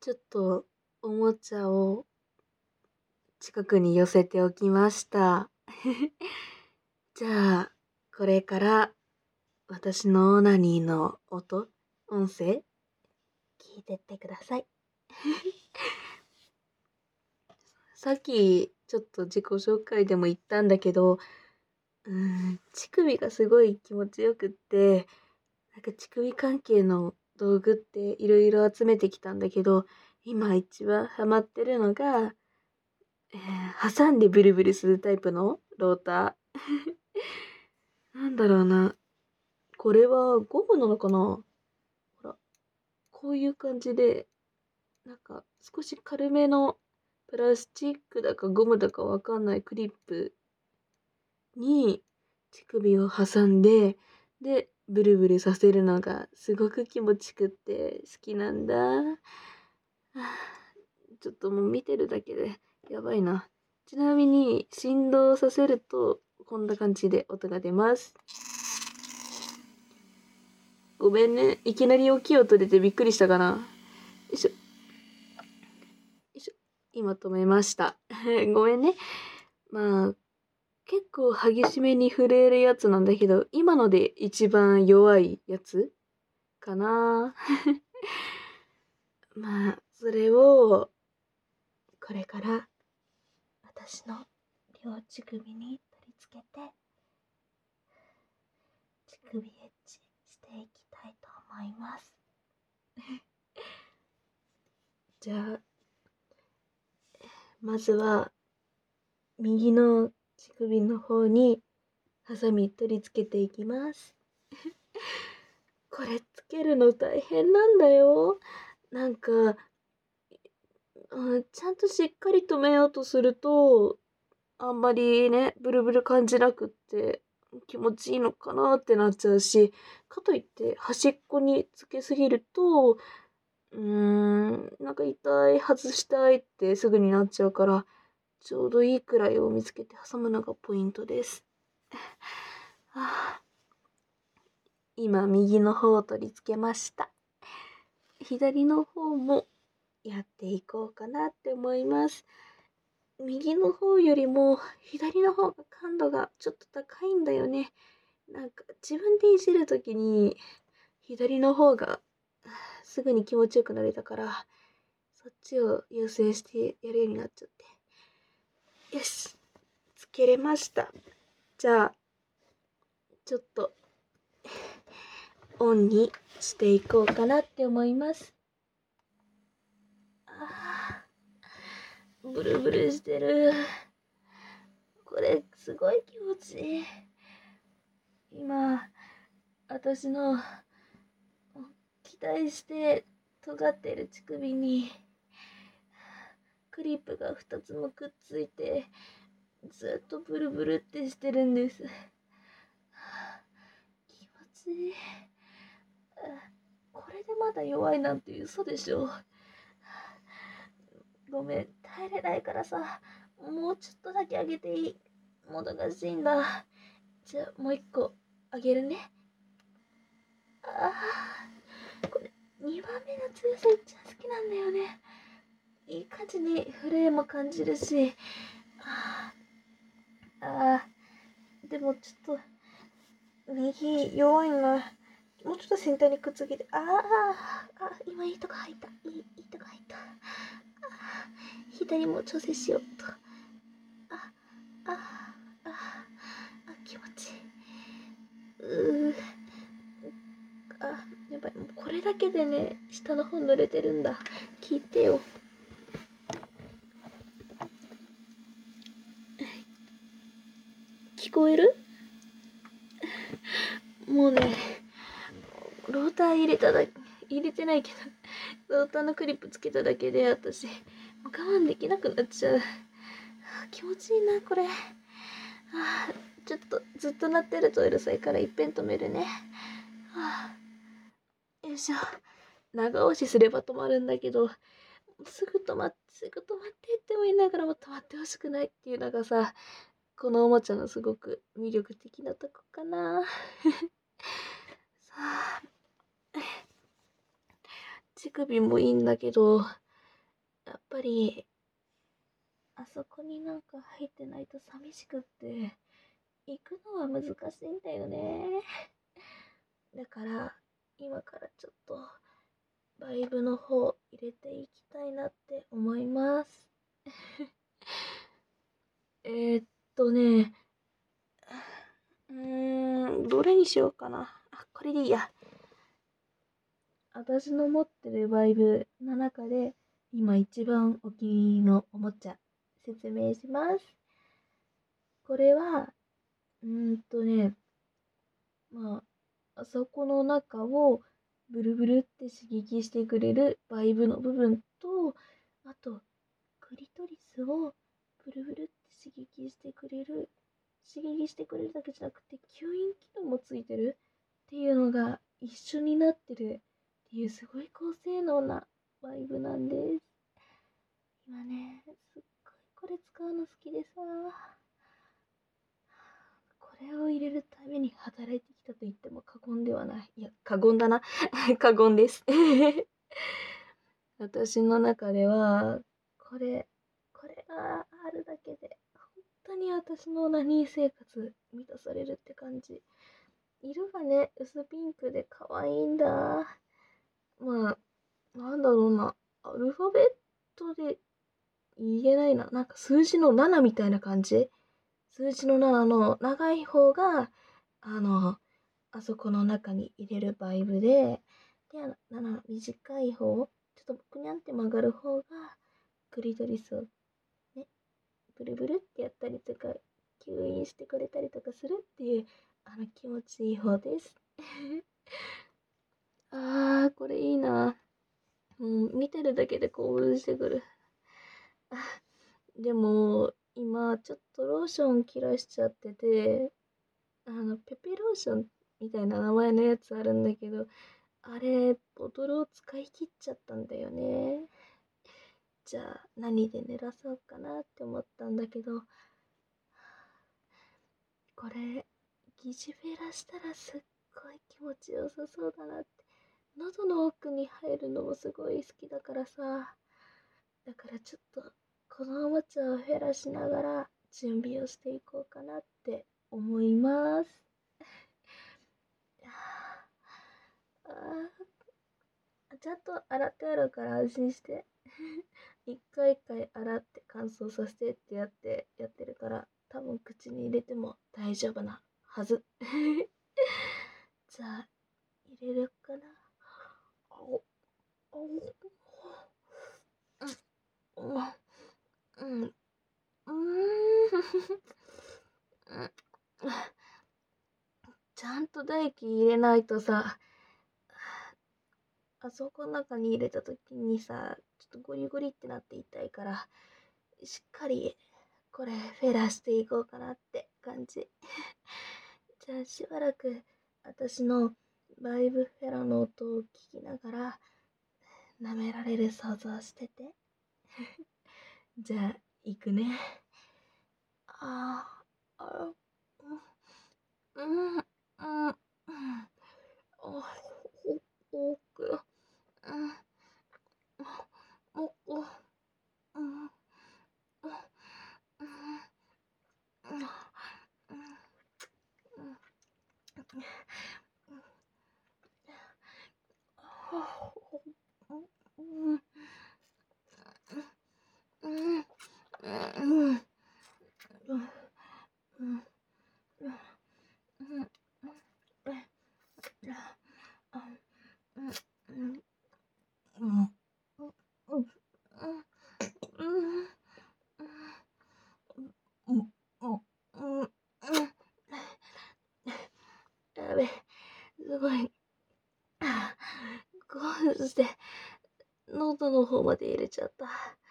ちょっとおもちゃを近くに寄せておきました。じゃあ、これから私のオナニーの音声、聞いてってください。さっきちょっと自己紹介でも言ったんだけど、乳首がすごい気持ちよくって、乳首関係の道具っていろいろ集めてきたんだけど、今一番ハマってるのが、挟んでブルブルするタイプのローター。なんだろうな。これはゴムなのかな。ほら、こういう感じで、少し軽めのプラスチックだかゴムだかわかんないクリップに乳首を挟んで、で、ブルブルさせるのがすごく気持ちくって好きなんだ。ちょっともう見てるだけでやばいな。ちなみに振動させるとこんな感じで音が出ます。ごめんね。いきなり大きい音出てびっくりしたかな。よいしょ。よいしょ。今止めました。ごめんね。まあ、結構激しめに震えるやつなんだけど、今ので一番弱いやつかな。まあ、それを、これから私の両乳首に取り付けて、乳首エッチしていきたいと思います。じゃあ、まずは、右の乳首の方に、ハサミ取り付けていきます。これつけるの大変なんだよ。なんか、ちゃんとしっかり留めようとすると、あんまりね、ブルブル感じなくって気持ちいいのかなってなっちゃうし、かといって端っこにつけすぎると、痛い、外したいってすぐになっちゃうから、ちょうどいいくらいを見つけて挟むのがポイントです。今、右の方を取り付けました。左の方もやっていこうかなって思います。右の方よりも左の方が感度がちょっと高いんだよね。自分でいじるときに左の方がすぐに気持ちよくなれたから、そっちを優先してやるようになっちゃって。よし、つけれました。じゃあ、ちょっとオンにしていこうかなって思います。ブルブルしてる。これすごい気持ちいい。今、私の期待して尖ってる乳首にクリップが2つもくっついてずっとブルブルってしてるんです。気持ちいい。これでまだ弱いなんて嘘でしょ。ごめん、耐えれないからさ、もうちょっとだけあげていい。もどかしいんだ。じゃあもう一個あげるね。これ2番目の強さ一番好きなんだよね。いい感じにフレーム感じるし、でもちょっと右弱いな。もうちょっと先端にくっつけて、今いいとこ入った。いいとこ入った。左も調整しようと。気持ちいい。やばい、もうこれだけでね、下の方濡れてるんだ。聞いてよ。聞こえる？もうね、ローター入れてないけど、ローターのクリップつけただけで私、もう我慢できなくなっちゃう。気持ちいいな、これ。ちょっとずっと鳴ってるとうるさいからいっぺん止めるね。よいしょ。長押しすれば止まるんだけど、すぐ止まってっても言いながらも止まってほしくないっていうのがさ、このおもちゃのすごく魅力的なとこかな。さあ、乳首もいいんだけど、 ぱり、あそこになんか入ってないと寂しくって、行くのは難しいんだよね。だから、今からちょっと、バイブの方入れていきたいなって思います。えーっね、どれにしようかな。これでいいや。私の持ってるバイブの中で、今一番お気に入りのおもちゃ、説明します。これは、まあそこの中をブルブルって刺激してくれるバイブの部分と、あと、クリトリスをブルブルって刺激してくれるだけじゃなくて、吸引機能もついてるっていうのが一緒になってるっていうすごい高性能なバイブなんです。今ね、すっごいこれ使うの好きでさ、これを入れるために働いてきたと言っても過言ではない。いや、過言だな。過言です。私の中では、これがあるだけで、本当に私のラニー生活満たされるって感じ。色がね、薄ピンクで可愛いんだ。まあ、なんだろうな。アルファベットで言えないな。なんか数字の7みたいな感じ。数字の7の長い方が、あの、あそこの中に入れるバイブで、7短い方、ちょっとくにゃんって曲がる方が、クリトリスをね、ブルブルってやったりとか、吸引してくれたりとかするっていう、気持ちいい方です。これいいな。見てるだけで興奮してくる。でも、今、ちょっとローション切らしちゃってて、ペペローションみたいな名前のやつあるんだけど、あれ、ボトルを使い切っちゃったんだよね。じゃあ、何で濡らそうかなって思ったんだけど、これ、疑似フェラしたらすっごい気持ちよさそうだなって。喉の奥に入るのもすごい好きだからさ。だからちょっと、このおもちゃをフェラしながら準備をしていこうかなって思います。ちゃんと洗ってあるから安心して。一回一回洗って乾燥させてってやってるから、多分口に入れても大丈夫なはず。じゃあ、入れるかな。お、お、うん、うん、うん、ちゃんと唾液入れないとさ、あそこの中に入れた時にさ、ちょっとゴリゴリってなって痛いから、しっかりこれフェラしていこうかなって感じ。じゃあしばらく私のバイブフェラの音を聞きながら舐められる想像してて。じゃあ行くね。あーあ、うん、うん、うん、うん、おく、うん、もこ、うん、うん、うん、やべ、すごい、興奮して、喉の方まで入れちゃった。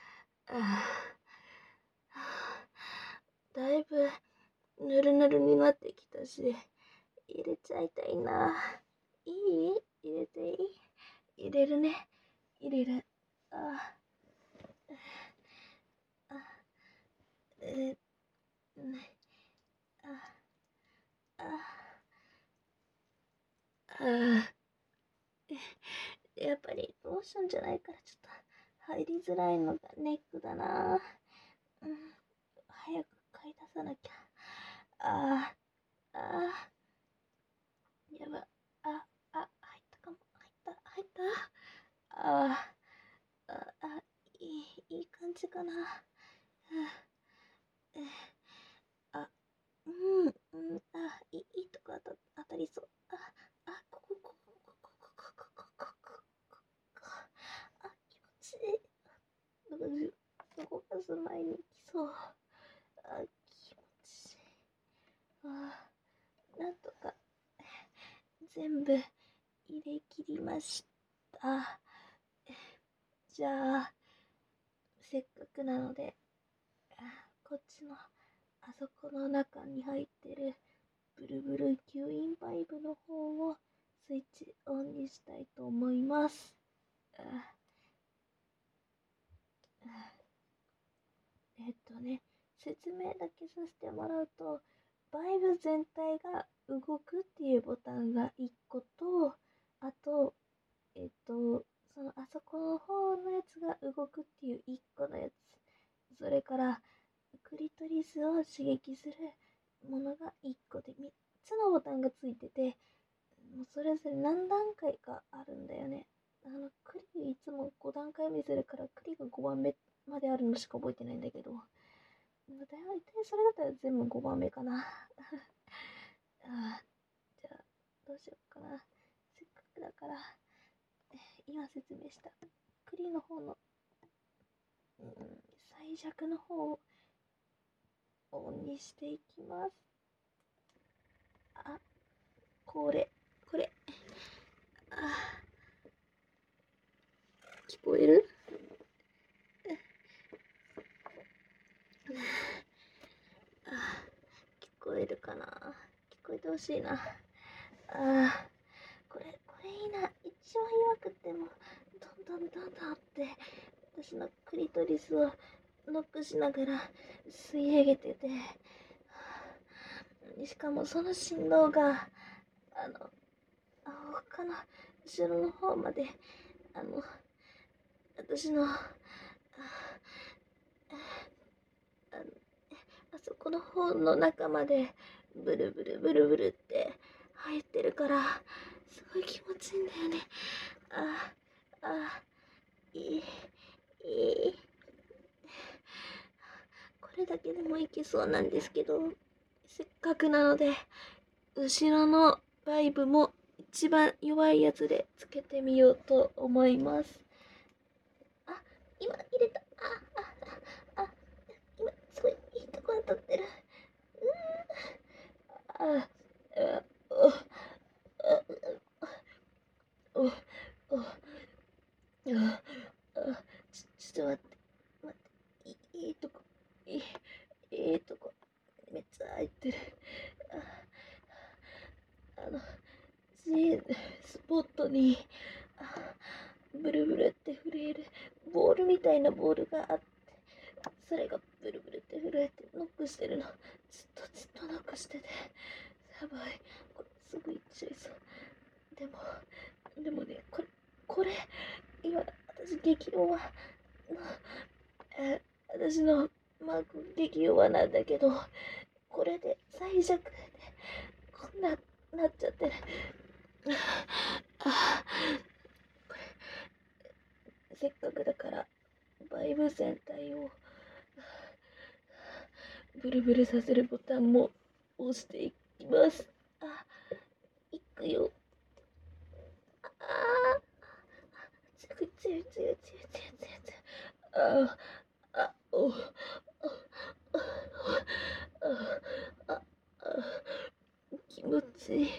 だいぶ、ぬるぬるになってきたし、入れちゃいたいな。いい入れていい入れるね。入れる。あ、あ、えね、あ、あ、あ、やっぱりローションじゃないからちょっと入りづらいのがネックだな。早く買い出さなきゃ。やば。入ったかも。入った。いい感じかな。いいとこ当たりそう。ここ。気持ちいい。動かす前に来そう。気持ちいい。なんとか全部入れ切りました。じゃあ、せっかくなので、こっちの、あそこの中に入ってるブルブル吸引パイプの方をスイッチオンにしたいと思います。説明だけさせてもらうと、バイブ全体が動くっていうボタンが1個と、あと、あそこの方のやつが動くっていう1個のやつ。それから、クリトリスを刺激するものが1個で、3つのボタンがついてて、それぞれ何段階かあるんだよね。クリいつも5段階目するから、クリが5番目まであるのしか覚えてないんだけど、大体それだったら全部5番目かな。じゃあ、どうしようかな。せっかくだから、今説明したクリの方の、最弱の方をオンにしていきます。これ。聞こえる？聞こえるかな？聞こえてほしいな。これいいな。一番弱くても、どんどんって私のクリトリスをノックしながら吸い上げてて、しかもその振動が他の後ろの方まで私のあそこの方の中までブルブルって入ってるから、すごい気持ちいいんだよね。いい。これだけでもいけそうなんですけど、せっかくなので後ろのバイブも一番弱いやつでつけてみようと思います。今入れた。今すごいいいところ当たってる。ちょっと待って。いいとこ。いいとこ。めっちゃ入ってる。スポットに、ブルブルって震えるボールみたいなボールがあって、それがブルブルって震えてノックしてるの。ずっとノックしてて、やばい。これすぐ行っちゃいそう。でもね、これ、今、私激弱私のマーク激弱なんだけど、これで最弱で、こんな、なっちゃってる。これ、せっかくだから、バイブ全体を、ブルブルさせるボタンも押していきます。いくよ。強い。気持ちいい。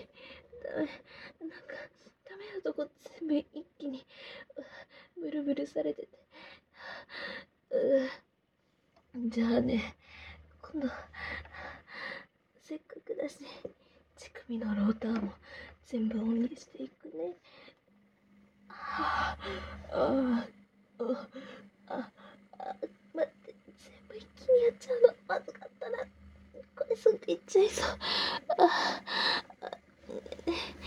ダメなとこ全部一気にブルブルされてて。じゃあね、今度、せっかくだし、乳首のローターも全部オンにしていくね。待って、全部一気にやっちゃうのまずかったな。これすぐいっちゃいそう。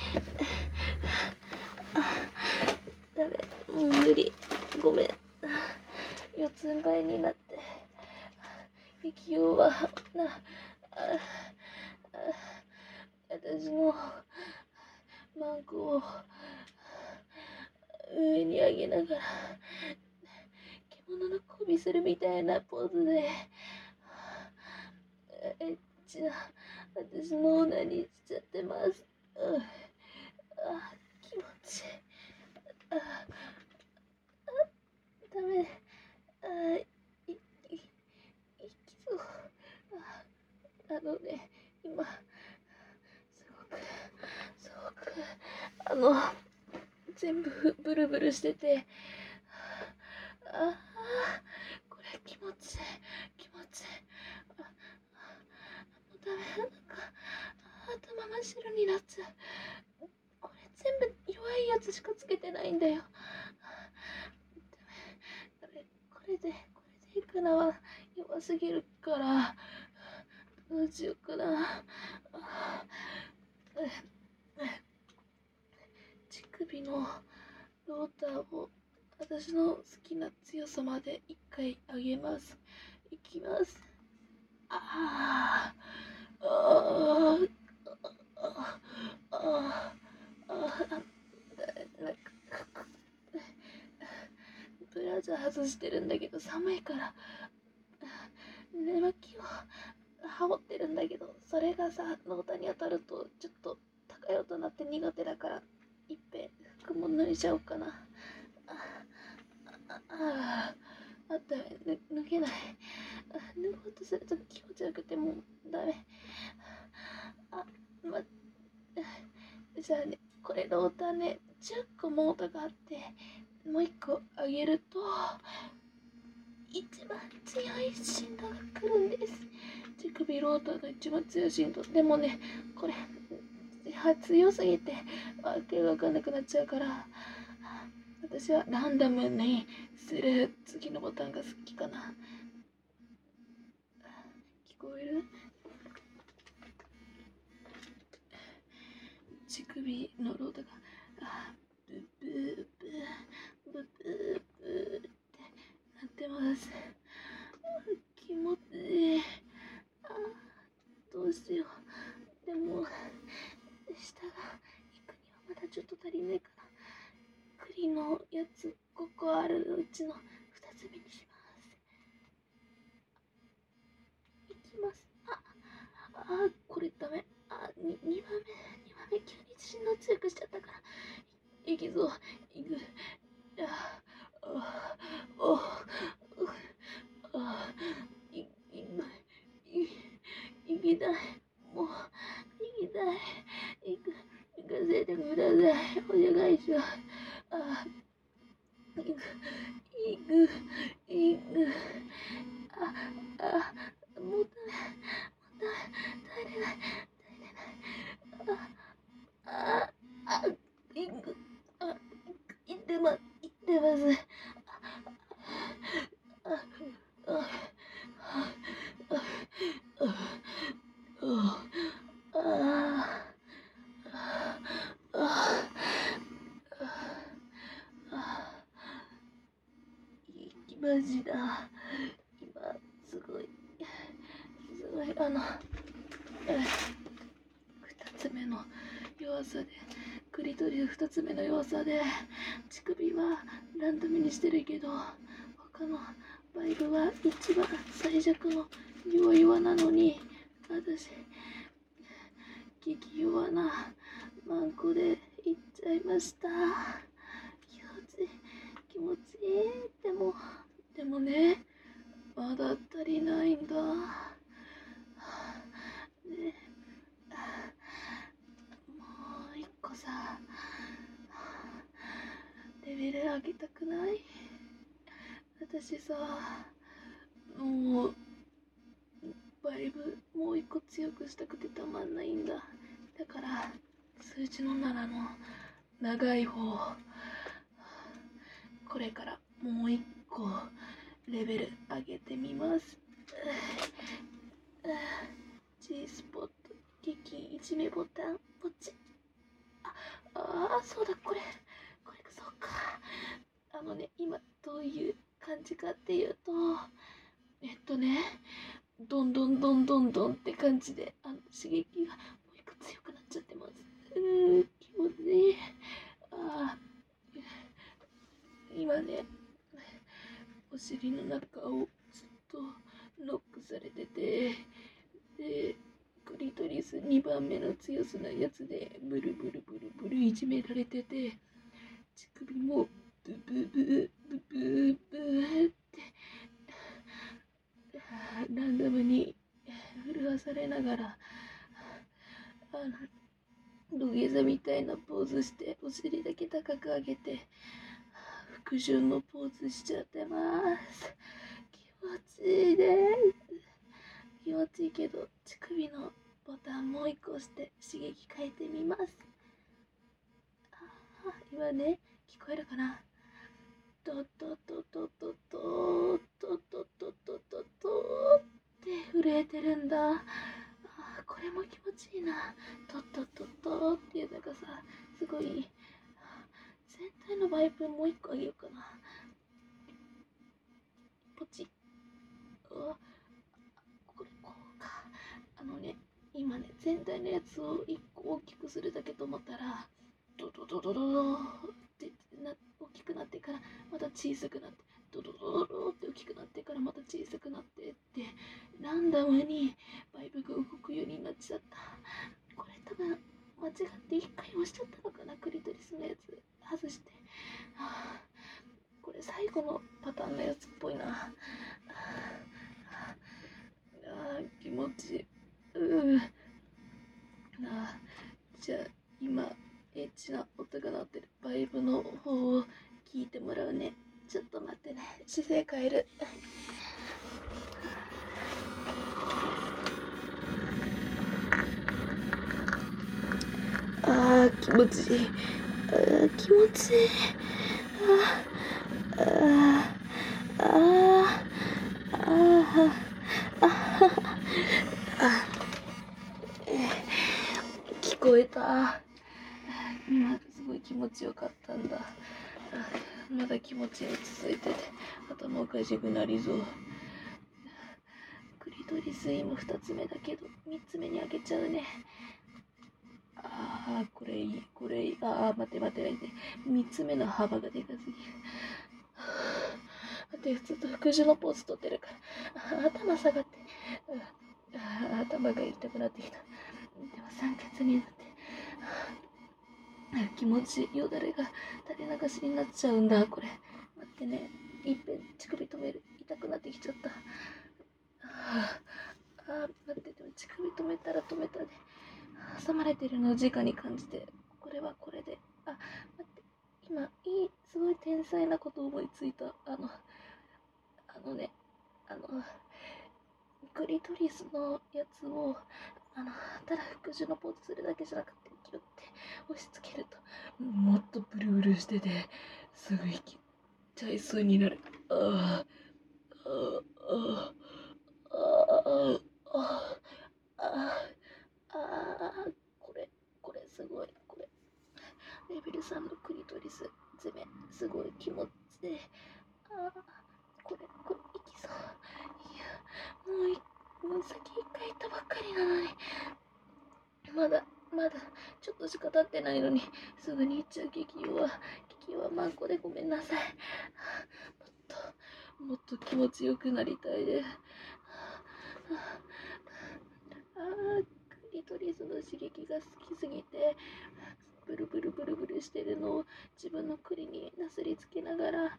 ダメ、もう無理。ごめん。 四つん這いになって息弱な私のマンコを上に上げながら獣の媚びするみたいなポーズでエッチな私のオナニーしちゃってます。気持ちいい。ダメ。いきそう。今すごく全部ブルブルしてて、これ気持ちいい。もうダメ。頭真っ白になっちゃう。これ全部弱いやつしかつけてないんだよ。これでいくのは弱すぎるから、どうしようかな。乳首のローターを私の好きな強さまで一回上げます。いきます。ブラジャー外してるんだけど寒いから寝巻きを羽織ってるんだけど、それがさローターに当たるとちょっと高い音鳴って苦手だから、いっぺん服も脱いじゃおうかな。ダメ、脱げない。脱ごうとすると気持ちよくてもうダメ。じゃあね、これローターね、10個モードがあって、もう1個上げると一番強い振動が来るんです。乳首ローターが一番強い振動。でもね、これ強すぎてわけが分かんなくなっちゃうから、私はランダムにする次のボタンが好きかな。聞こえる？乳首のローターがブブーブーブブーブーってなってます。気持ちいい。どうしよう。でも下が行くにはまだちょっと足りないから、栗のやつ5個あるうちの2つ目にします。いきます。これダメ。2番目急に振動強くしちゃったから、いきそう。いく。いきたい。もういきたい。行かせてください。お願いします。行く。もうダメ。耐えれない。行く。行ってます。行きました。今すごい2つ目の弱さで、クリトリス2つ目の弱さで、乳首はランダムにしてるけど、他のバイブは一番最弱の弱なのに、私激弱なマンコでいっちゃいました。気持ちいい。でもね、まだ足りないんだ。ね、もう一個さ、レベル上げたくない？私さ、もうバイブもう一個強くしたくてたまんないんだ。だから数字の7の長い方、これからもう一個レベル上げてみます。G スポット激いじめボタンポチ。そうだ、これそうか。今どういう感じかっていうと、ね、どんどんどんどんどんって感じで、刺激がもう一個強くなっちゃってます。気持ちいい。あ今ね、お尻の中をずっとノックされてて、で、クリトリス2番目の強さなやつで、ブルブルブルブルいじめられてて、乳首もブブブブブブってランダムに震わされながら、土下座みたいなポーズして、お尻だけ高く上げて、腹順のポーズしちゃってます。気持ちいいです。気持ちいいけど、乳首のボタンもう一個押して刺激変えてみます。今ね、聞こえるかな？トトトトトトトトトトトトって震えてるんだ。これも気持ちいいな。トトトトっていうのがさ、すごい。全体のバイブもう一個あげようかな。ポチッ。これこうか。今ね、全体のやつを一個大きくするだけと思ったら、ドドドドドドって大きくなってからまた小さくなって、ドドドドドって大きくなってからまた小さくなってって、ランダムにバイブが動くようになっちゃった。これ多分間違って一回押しちゃったのかな、クリトリスのやつ外して。これ最後のパターンのやつっぽいな。気持ちいい。じゃあ今エッチな音が鳴ってるバイブの方を聞いてもらうね。ちょっと待ってね、姿勢変える。気持ちいい。気持ちいい。聞こえた。今すごい気持ちよかったんだ。まだ気持ちが続いてて頭おかしくなりそう。クリトリス今2つ目だけど3つ目に開けちゃうね。これいい、これいい。待って、3つ目の幅がでかすぎる。待って、ずっと腹縦のポーズ取ってるから。頭下がって。頭が痛くなってきた。でも酸欠になって。気持ちいい。よだれが垂れ流しになっちゃうんだ、これ。待ってね。いっぺん乳首止める。痛くなってきちゃった。待って、でも乳首止めたら止めたで。挟まれてるのを直に感じて、これはこれで。待って。今、すごい天才なこと思いついた。クリトリスのやつを、ただ腹縦のポーズするだけじゃなくて、ギュッて押し付けると、もっとブルブルしてて、すぐ息ちゃいそうになる。これすごい。これ、レベル3のクリトリス攻め、すごい気持ちで、これ、いきそう。いや、もう先一回行ったばっかりなのに、まだ、ちょっとしか経ってないのに、すぐに行っちゃう激弱マンコでごめんなさい。もっと気持ちよくなりたいです。クリトリスの刺激が好きすぎて、ブルブルブルブルしてるのを自分の栗になすりつけながら、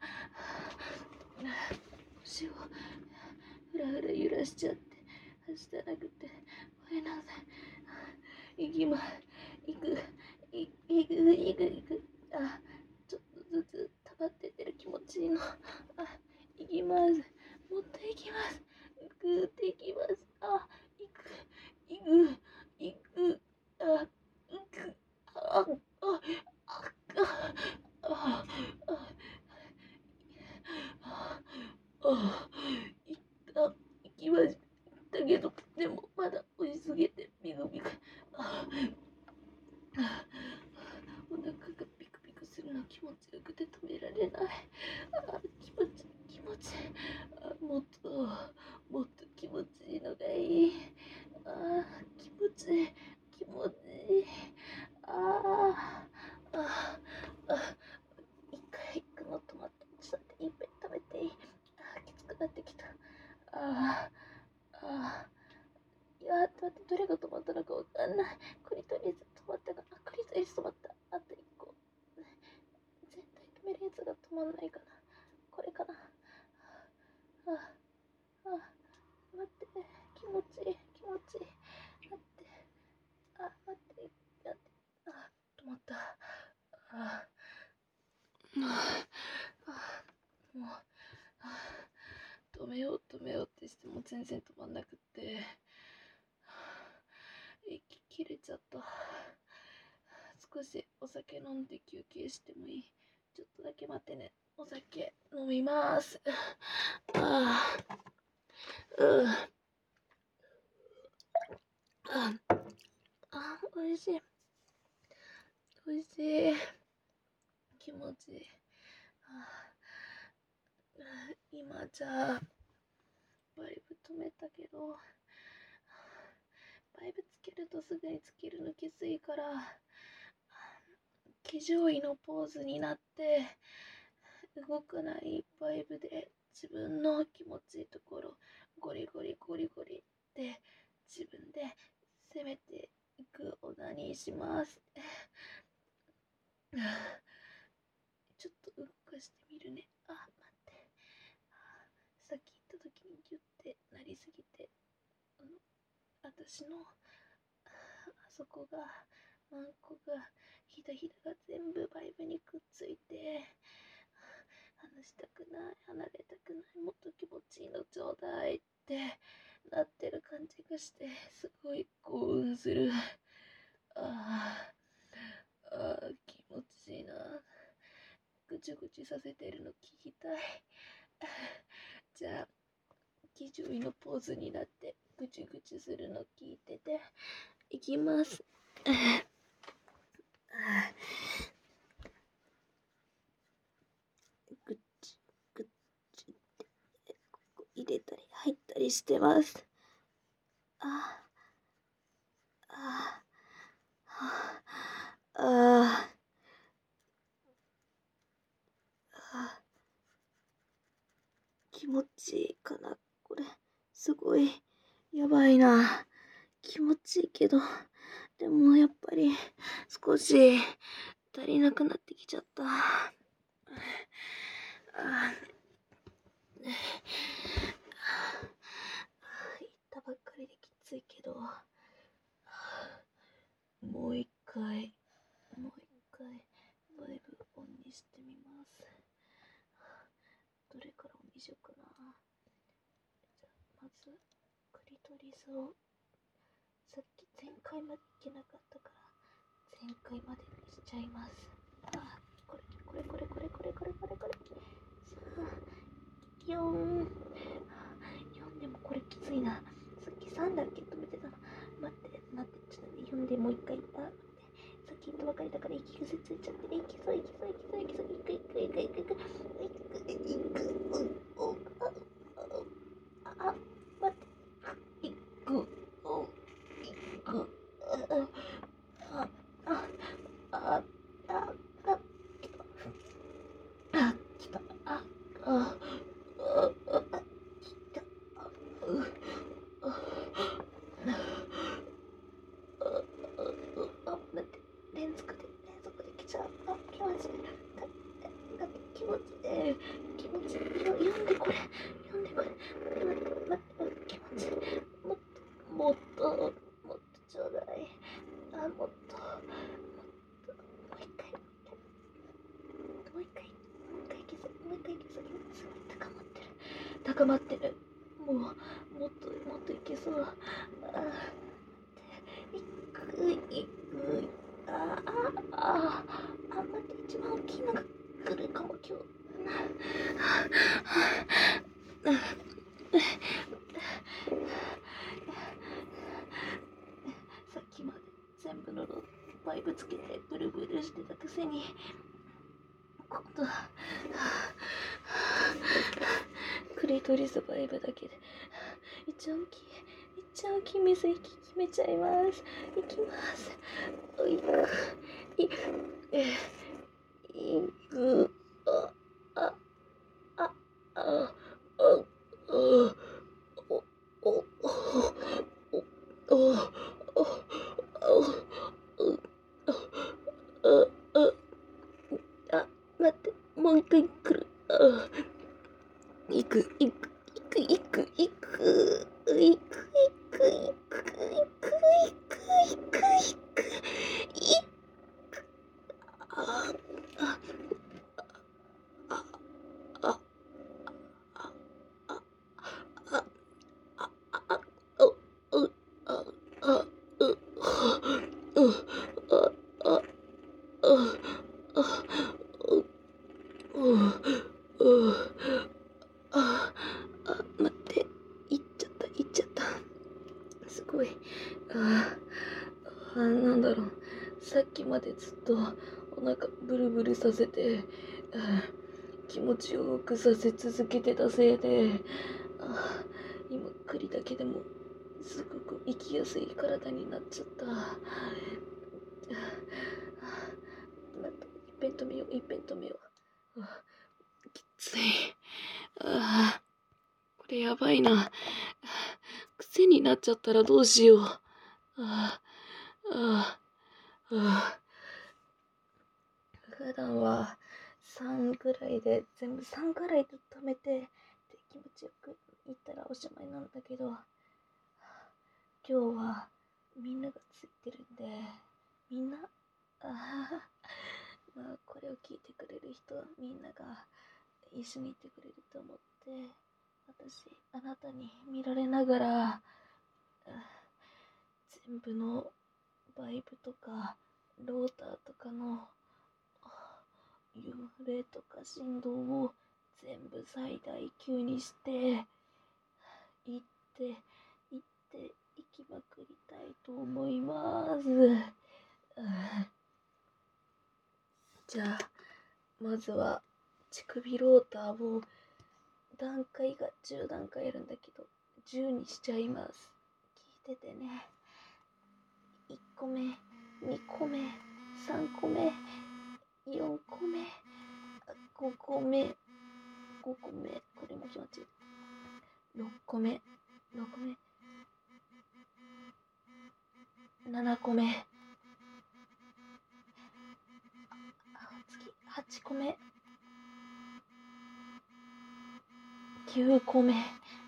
腰をふらふら揺らしちゃって、はしたなくて、ごめんなさい。行く。ちょっとずつ溜まってってる気持ちいいの。行きます。もっと行きます。ぐーって行きます。行く。行きましたけど、でもまだ押しすぎてビクビク。お腹がピクピクするの気持ちよくて止められない。気持ああ、ああ、いや、待って、どれが止まったのかわかんない。クリトリス止まったかな。クリトリス止まった。あと一個。絶対止めるやつが止まんないかな。これかな。ああ、待って、気持ちいい、気持ちいい。待って、待って、やって、止まった。あもう、止めようってしても全然止まんなくって、息切れちゃった。少しお酒飲んで休憩してもいい？ちょっとだけ待ってね。お酒飲みます。おいしい。おいしい。気持ちいい。今じゃあ、バイブ止めたけど、バイブつけるとすぐにつけるのきついから、騎乗位のポーズになって、動かないバイブで自分の気持ちいいところ、ゴリゴリゴリゴリって自分で攻めていくオナニーします。ちょっと動かしてみるね。待って。さっき言った時にギュッてなりすぎて、私のあそこが、マンコが、ひだひだが全部バイブにくっついて、離したくない、離れたくない、もっと気持ちいいのちょうだいってなってる感じがして、すごい興奮する。気持ちいいな。ぐちゅぐちゅさせてるの聞きたい。じゃあ、騎乗位のポーズになってぐちゅぐちゅするの聞いてていきます。ぐちぐちってここ入れたり入ったりしてます。気持ちいいかなこれ。すごいやばいな。気持ちいいけど、でもやっぱり少し足りなくなってきちゃった。言ったばっかりできついけど、もう一回バイブオンにしてみます。どれからオンにしようかな。じゃあまずクリトリスを、さっき前回までいけなかったから前回までにしちゃいます。これさあ4でもこれきついな。さっき3だけ止めてたの。待ってちょっと4でもう一回。待って、さっき言ったばかりだから息癖ついちゃってる。いく待ってきた。待って、連続で来ちゃう。気持ちいい。だって気持ちいい。読んでこれ。待って、気持ちいい。もっとちょうだい。もっと。もう一回いけそう。すごい高まってる。もっといけそう。いく。待って、一番大きいのが来るかも、今日。さっきまで全部のバイブつけてブルブルしてたくせに、今度クリトリスバイブだけで一番大きい水息決めちゃいます。いきます。いく。 行く行く行く行く行く行く行く行く行く行く行く行くあああああああああおうああううああああううあ待って、行っちゃった行っちゃった。すごい。なんだろう。さっきまでずっとお腹ブルブルさせて、気持ちよくさせ続けてたせいで、今栗だけでもすごく生きやすい体になっちゃった。一遍止めよう、一遍止めよう。きつい。これやばいな。癖になっちゃったらどうしよう。普段は3ぐらいで、全部3ぐらいで止めて、で気持ちよくいったらおしまいなんだけど、今日はみんながついてるんで、みんな、まあこれを聞いてくれる人はみんなが一緒にいてくれると思って、私、あなたに見られながら、全部のバイブとか、ローターとかの幽霊とか振動を全部最大級にして行って行きまくりたいと思います。じゃあまずは乳首ローターを段階が10段階あるんだけど10にしちゃいます。聞いててね。1個目、2個目、3個目、4個目、5個目、5個目、これも気持ちいい。6個目、6個目、7個目、次、8個目、9個目、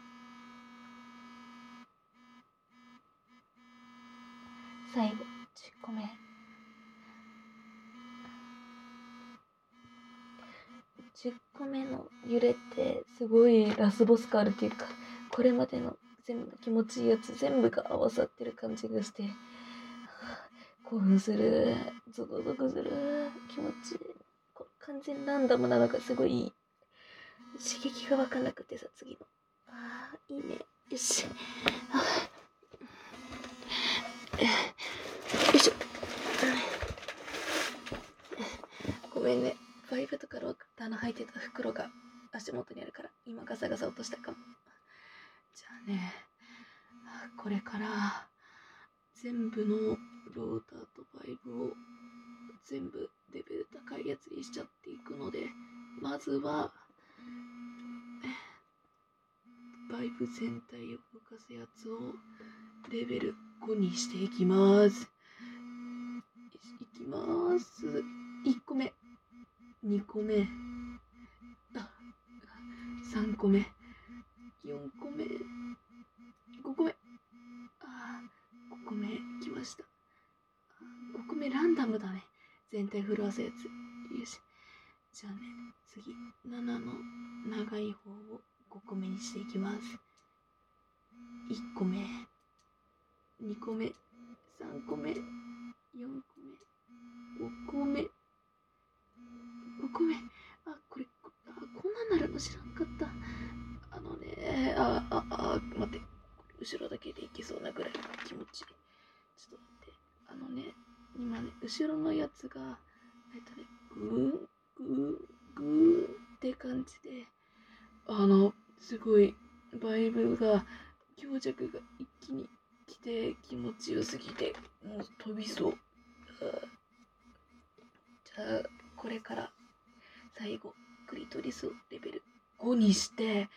最後、10個目。10個目の揺れってすごいラスボス感あるっていうか、これまでの全部気持ちいいやつ全部が合わさってる感じがして、興奮する、ゾクゾクする、気持ちいい。完全ランダムなのがすごいいい。刺激がわかんなくてさ、次の。いいね。よし。よいしょ。ごめんね。バイブとかローターの入ってた袋が足元にあるから、今ガサガサ落としたかも。じゃあね、これから全部のローターとバイブを全部レベル高いやつにしちゃっていくので、まずはバイブ全体を動かすやつをレベル5にしていきます。いきます。1個目、2個目、3個目、4個目、5個目、5個目きました。5個目ランダムだね。全体震わすやつ。よし。じゃあね、次、7の長い方を5個目にしていきます。1個目、2個目、3個目、4個目、5個目、5個目。これ、こんなんなるの知らんかった。待って。後ろだけでいけそうなぐらい気持ちいい。ちょっと待って。今ね、後ろのやつが、グーって感じで、すごい、バイブが、強弱が一気に来て気持ちよすぎて、もう飛びそう。じゃあ、これから、最後、クリトリスをレベル5にして、いっ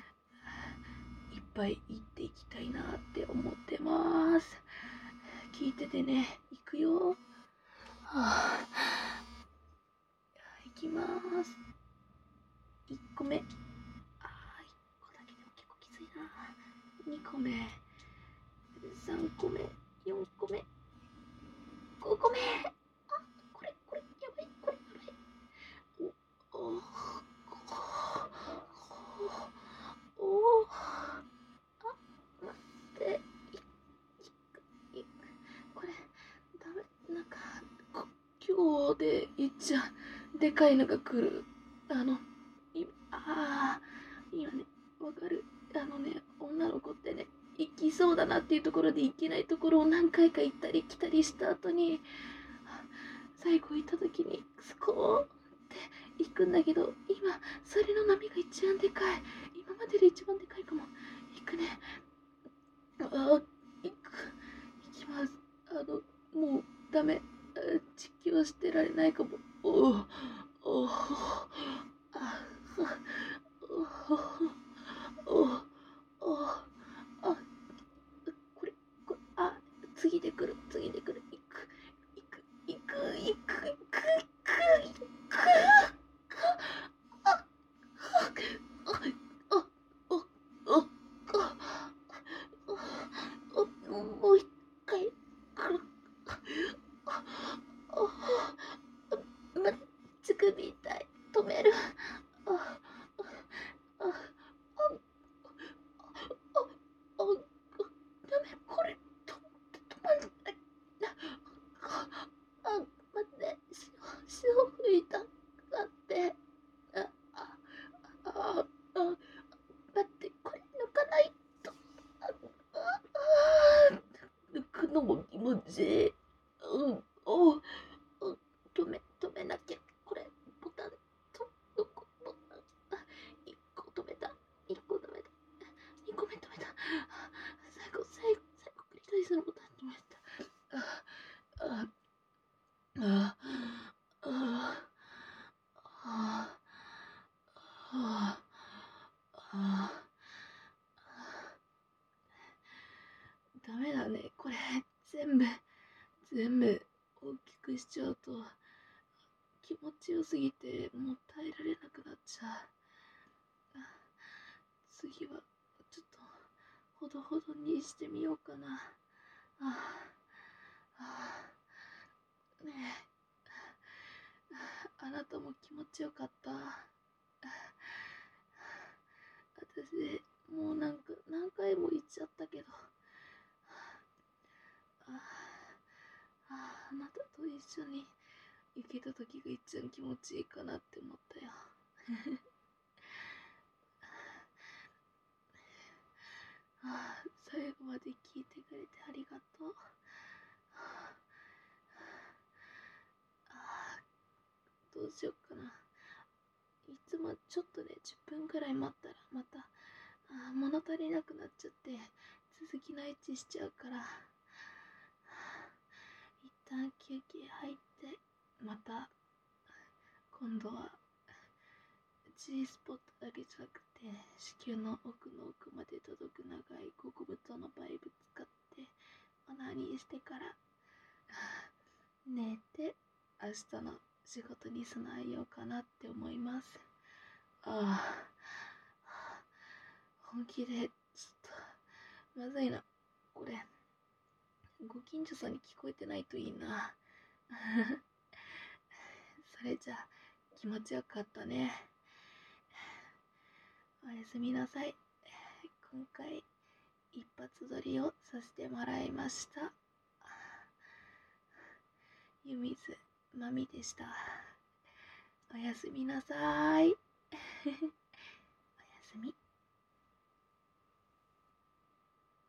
ぱい行っていきたいなって思ってます。聞いててね、行くよ。いきます。1個目。 個目、3個目、4個目、5個目。これ、やばい、これ、やばい。おあ、待って、これ、ダメ、なんか、今日でいっちゃでかいのが来る。今ね、わかる。女の子ってね、行きそうだなっていうところで行けないところを何回か行ったり来たりした後に、最後行った時にスコーって行くんだけど、今それの波が一番でかい。今までで一番でかいかも。行くね。行きます。もうダメ。実況してられないかも。おおおあおおあこれ次で来る。行くもう一回来る。乳首痛い。止める。ダメ、これ止まんない。待って、潮吹いた。待って。待って、これ抜かないと。抜くのも気持ちいい。止めなきゃ。これ、ボタン、ボタン。1個止めた。2個止めた。最後、繰り返しのボタン止めた。ダメだね。これ、全部大きくしちゃうと、気持ちよすぎて、もう耐えられなくなっちゃう。次は、ちょっと、ほどほどにしてみようかな。ねえ、あなたも気持ちよかった？私、もう何回も言っちゃったけど、あなたと一緒に行けた時が一番気持ちいいかなって思ったよ。最後まで聞いてくれてありがとう。どうしよっかな。いつもちょっとね、10分くらい待ったらまた物足りなくなっちゃって続きのエッチしちゃうから、一旦休憩入ってまた今度は G スポットだけじゃなくて子宮の奥の奥まで届く長い極太のバイブ使ってオナニーしてから寝て明日の仕事に備えようかなって思います。本気でちょっとまずいな。これご近所さんに聞こえてないといいな。それじゃあ気持ちよかったね。おやすみなさい。今回一発撮りをさせてもらいました。湯水まみでした。おやすみなさい。